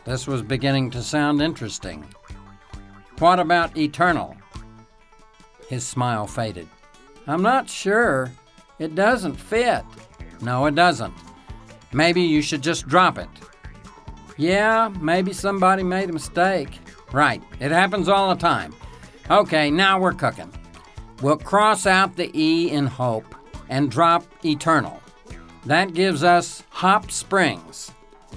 This was beginning to sound interesting. What about eternal? His smile faded. I'm not sure. It doesn't fit. No, it doesn't. Maybe you should just drop it. Yeah, maybe somebody made a mistake. Right, it happens all the time. Okay, now we're cooking. We'll cross out the E in hope and drop eternal. That gives us Hop Springs.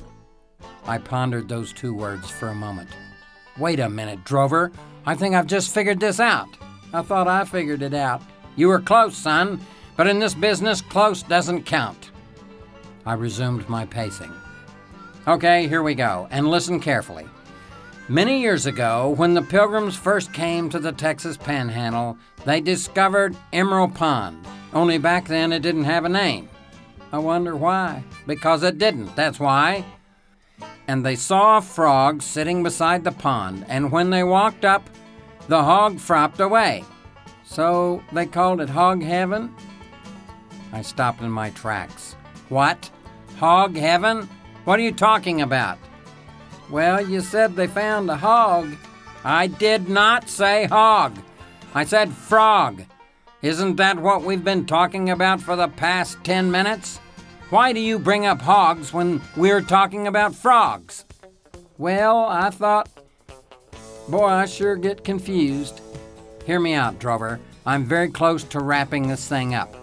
I pondered those two words for a moment. Wait a minute, Drover. I think I've just figured this out. I thought I figured it out. You were close, son, but in this business, close doesn't count. I resumed my pacing. Okay, here we go, and listen carefully. Many years ago, when the Pilgrims first came to the Texas Panhandle, they discovered Emerald Pond. Only back then it didn't have a name. I wonder why. Because it didn't, that's why. And they saw a frog sitting beside the pond, and when they walked up, the hog fropped away. So they called it Hog Heaven? I stopped in my tracks. What? Hog Heaven? What are you talking about? Well, you said they found a hog. I did not say hog. I said frog. Isn't that what we've been talking about for the past 10 minutes? Why do you bring up hogs when we're talking about frogs? Well, I thought... Boy, I sure get confused. Hear me out, Drover. I'm very close to wrapping this thing up.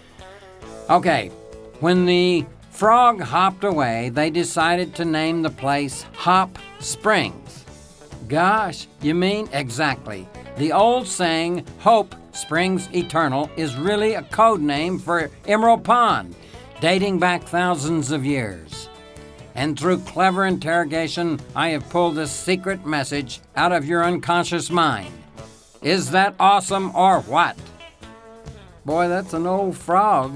Okay, when the frog hopped away, they decided to name the place Hop Springs. Gosh, you mean exactly. The old saying, hope springs eternal, is really a code name for Emerald Pond, dating back thousands of years. And through clever interrogation, I have pulled this secret message out of your unconscious mind. Is that awesome or what? Boy, that's an old frog.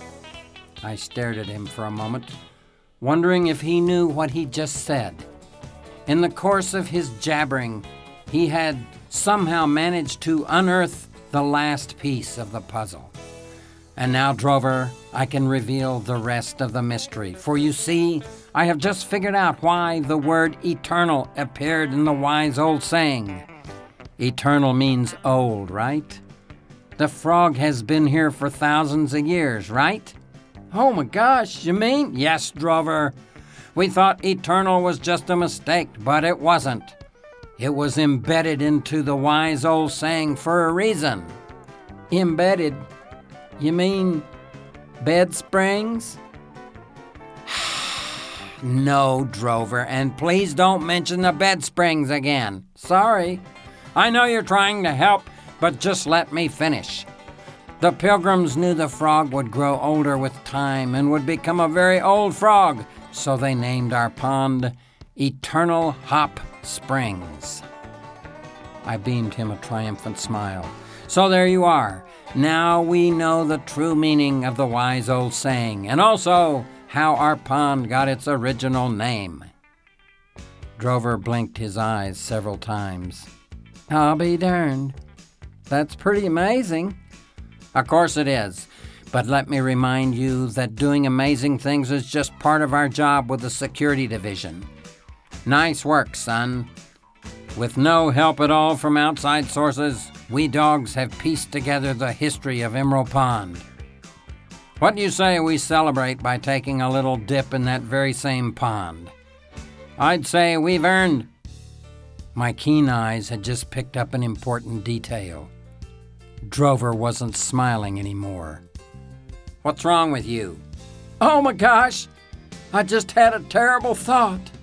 I stared at him for a moment, wondering if he knew what he just said. In the course of his jabbering, he had somehow managed to unearth the last piece of the puzzle. And now, Drover, I can reveal the rest of the mystery. For you see, I have just figured out why the word eternal appeared in the wise old saying. Eternal means old, right? The frog has been here for thousands of years, right? Oh my gosh, you mean? Yes, Drover. We thought eternal was just a mistake, but it wasn't. It was embedded into the wise old saying for a reason. Embedded? You mean bed springs? No, Drover, and please don't mention the bed springs again. Sorry. I know you're trying to help, but just let me finish. The Pilgrims knew the frog would grow older with time and would become a very old frog, so they named our pond Eternal Hop Springs. I beamed him a triumphant smile. So there you are. Now we know the true meaning of the wise old saying, and also how our pond got its original name. Drover blinked his eyes several times. I'll be darned. That's pretty amazing. Of course it is. But let me remind you that doing amazing things is just part of our job with the security division. Nice work, son. With no help at all from outside sources, we dogs have pieced together the history of Emerald Pond. What do you say we celebrate by taking a little dip in that very same pond? I'd say we've earned... My keen eyes had just picked up an important detail. Drover wasn't smiling anymore. What's wrong with you? Oh my gosh! I just had a terrible thought.